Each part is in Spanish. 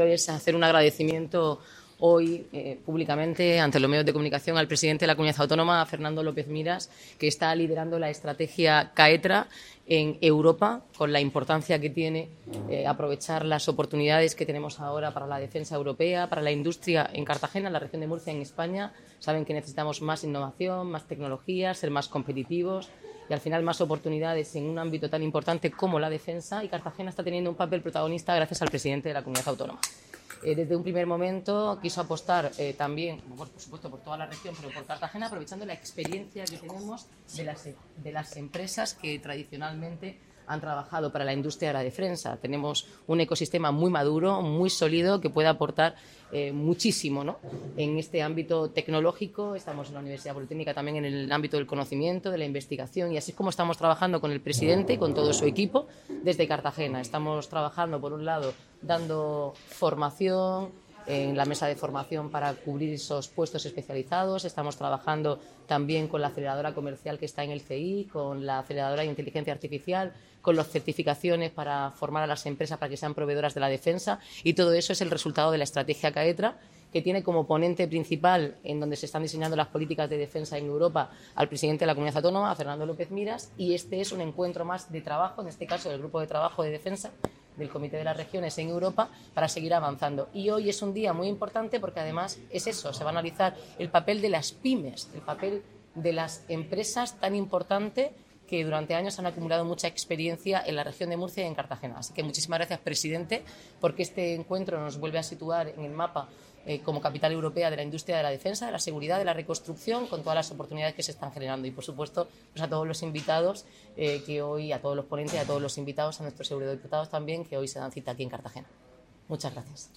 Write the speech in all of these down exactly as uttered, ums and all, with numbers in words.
primero es hacer un agradecimiento hoy eh, públicamente ante los medios de comunicación al presidente de la Comunidad Autónoma, a Fernando López Miras, que está liderando la estrategia CAETRA en Europa, con la importancia que tiene eh, aprovechar las oportunidades que tenemos ahora para la defensa europea, para la industria en Cartagena, en la región de Murcia, en España. Saben que necesitamos más innovación, más tecnología, ser más competitivos y, al final, más oportunidades en un ámbito tan importante como la defensa. Y Cartagena está teniendo un papel protagonista gracias al presidente de la Comunidad Autónoma. Eh, desde un primer momento quiso apostar eh, también, por supuesto, por toda la región, pero por Cartagena, aprovechando la experiencia que tenemos de las, de las empresas que tradicionalmente han trabajado para la industria de la defensa. Tenemos un ecosistema muy maduro, muy sólido, que puede aportar eh, muchísimo, ¿no?, en este ámbito tecnológico. Estamos en la Universidad Politécnica también en el ámbito del conocimiento, de la investigación, y así es como estamos trabajando con el presidente y con todo su equipo desde Cartagena. Estamos trabajando, por un lado, dando formación en la mesa de formación para cubrir esos puestos especializados. Estamos trabajando también con la aceleradora comercial que está en el C I, con la aceleradora de inteligencia artificial, con las certificaciones para formar a las empresas para que sean proveedoras de la defensa, y todo eso es el resultado de la estrategia CAETRA, que tiene como ponente principal, en donde se están diseñando las políticas de defensa en Europa, al presidente de la Comunidad Autónoma, a Fernando López Miras, y este es un encuentro más de trabajo, en este caso del Grupo de Trabajo de Defensa del Comité de las Regiones en Europa, para seguir avanzando. Y hoy es un día muy importante porque, además, es eso, se va a analizar el papel de las pymes, el papel de las empresas tan importante que durante años han acumulado mucha experiencia en la región de Murcia y en Cartagena. Así que muchísimas gracias, presidente, porque este encuentro nos vuelve a situar en el mapa eh, como capital europea de la industria de la defensa, de la seguridad, de la reconstrucción, con todas las oportunidades que se están generando. Y, por supuesto, pues a todos los invitados eh, que hoy, a todos los ponentes, a todos los invitados, a nuestros eurodiputados también, que hoy se dan cita aquí en Cartagena. Muchas gracias.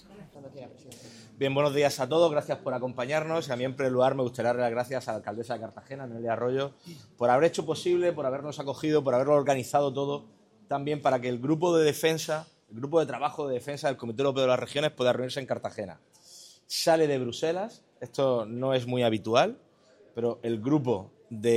Bien, buenos días a todos, gracias por acompañarnos. Y a mí, en primer lugar, me gustaría dar las gracias a la alcaldesa de Cartagena, Noelia Arroyo, por haber hecho posible, por habernos acogido, por haberlo organizado todo, también para que el grupo de defensa, el grupo de trabajo de defensa del Comité Europeo de las Regiones pueda reunirse en Cartagena. Sale de Bruselas, esto no es muy habitual, pero el grupo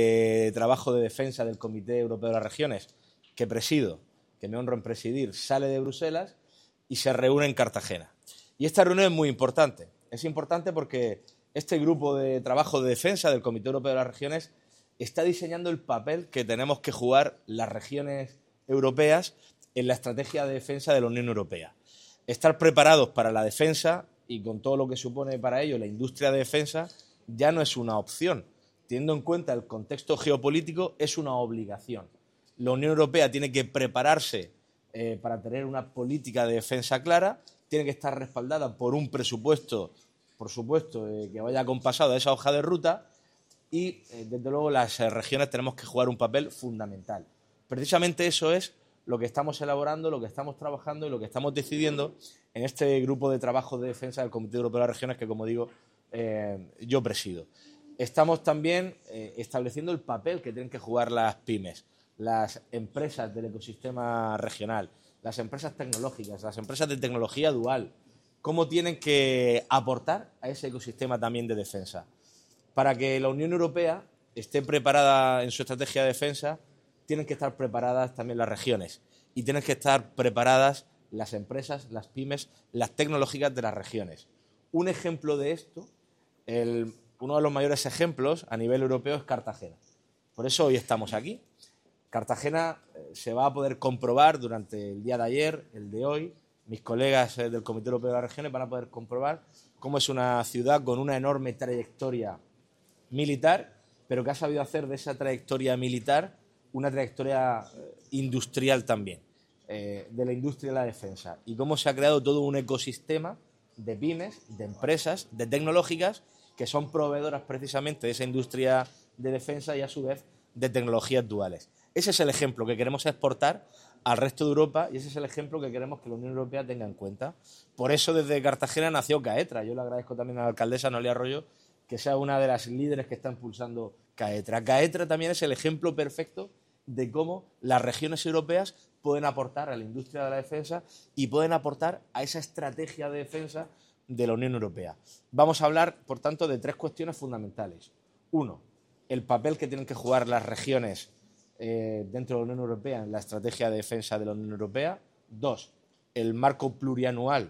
de trabajo de defensa del Comité Europeo de las Regiones, que presido, que me honro en presidir, sale de Bruselas y se reúne en Cartagena. Y esta reunión es muy importante. Es importante porque este grupo de trabajo de defensa del Comité Europeo de las Regiones está diseñando el papel que tenemos que jugar las regiones europeas en la estrategia de defensa de la Unión Europea. Estar preparados para la defensa y con todo lo que supone para ello la industria de defensa ya no es una opción. Teniendo en cuenta el contexto geopolítico, es una obligación. La Unión Europea tiene que prepararse eh, para tener una política de defensa clara, tiene que estar respaldada por un presupuesto, por supuesto, eh, que vaya acompasado a esa hoja de ruta, y, eh, desde luego, las eh, regiones tenemos que jugar un papel fundamental. Precisamente eso es lo que estamos elaborando, lo que estamos trabajando y lo que estamos decidiendo en este grupo de trabajo de defensa del Comité Europeo de las Regiones que, como digo, eh, yo presido. Estamos también eh, estableciendo el papel que tienen que jugar las pymes, las empresas del ecosistema regional, las empresas tecnológicas, las empresas de tecnología dual, cómo tienen que aportar a ese ecosistema también de defensa. Para que la Unión Europea esté preparada en su estrategia de defensa, tienen que estar preparadas también las regiones y tienen que estar preparadas las empresas, las pymes, las tecnológicas de las regiones. Un ejemplo de esto, el, uno de los mayores ejemplos a nivel europeo es Cartagena. Por eso hoy estamos aquí. Cartagena eh, se va a poder comprobar durante el día de ayer, el de hoy. Mis colegas eh, del Comité Europeo de las Regiones van a poder comprobar cómo es una ciudad con una enorme trayectoria militar, pero que ha sabido hacer de esa trayectoria militar una trayectoria eh, industrial también, eh, de la industria de la defensa. Y cómo se ha creado todo un ecosistema de pymes, de empresas, de tecnológicas, que son proveedoras precisamente de esa industria de defensa y, a su vez, de tecnologías duales. Ese es el ejemplo que queremos exportar al resto de Europa y ese es el ejemplo que queremos que la Unión Europea tenga en cuenta. Por eso, desde Cartagena nació CAETRA. Yo le agradezco también a la alcaldesa Noelia Arroyo que sea una de las líderes que está impulsando CAETRA. CAETRA también es el ejemplo perfecto de cómo las regiones europeas pueden aportar a la industria de la defensa y pueden aportar a esa estrategia de defensa de la Unión Europea. Vamos a hablar, por tanto, de tres cuestiones fundamentales. Uno, el papel que tienen que jugar las regiones eh, dentro de la Unión Europea en la estrategia de defensa de la Unión Europea. Dos, el marco plurianual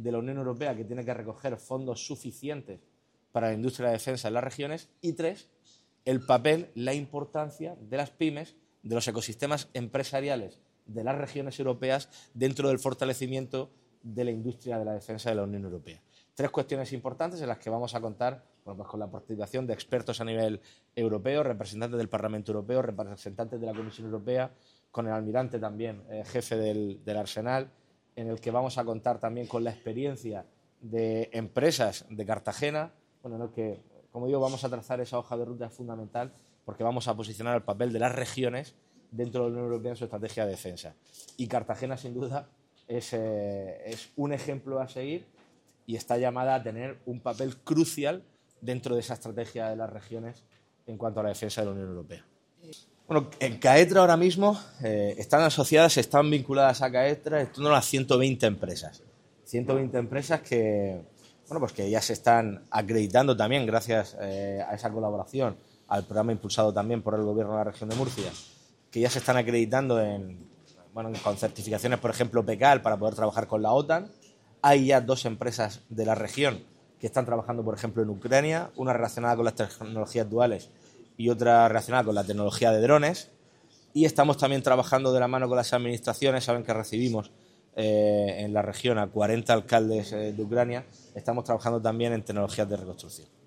de la Unión Europea, que tiene que recoger fondos suficientes para la industria de la defensa en las regiones. Y tres, el papel, la importancia de las pymes, de los ecosistemas empresariales de las regiones europeas dentro del fortalecimiento de la industria de la defensa de la Unión Europea. Tres cuestiones importantes en las que vamos a contar bueno, pues con la participación de expertos a nivel europeo, representantes del Parlamento Europeo, representantes de la Comisión Europea, con el almirante también, eh, jefe del, del Arsenal, en el que vamos a contar también con la experiencia de empresas de Cartagena, bueno, en el que, como digo, vamos a trazar esa hoja de ruta fundamental porque vamos a posicionar el papel de las regiones dentro de la Unión Europea en su estrategia de defensa. Y Cartagena, sin duda, es, eh, es un ejemplo a seguir y está llamada a tener un papel crucial dentro de esa estrategia de las regiones en cuanto a la defensa de la Unión Europea. Bueno, en CAETRA ahora mismo eh, están asociadas, están vinculadas a CAETRA en torno a ciento veinte empresas. ciento veinte empresas que, bueno, pues que ya se están acreditando también gracias eh, a esa colaboración, al programa impulsado también por el Gobierno de la región de Murcia, que ya se están acreditando en, bueno, con certificaciones, por ejemplo, P E C A L, para poder trabajar con la OTAN. Hay ya dos empresas de la región que están trabajando, por ejemplo, en Ucrania, una relacionada con las tecnologías duales y otra relacionada con la tecnología de drones. Y estamos también trabajando de la mano con las administraciones. Saben que recibimos eh, en la región a cuarenta alcaldes eh, de Ucrania. Estamos trabajando también en tecnologías de reconstrucción.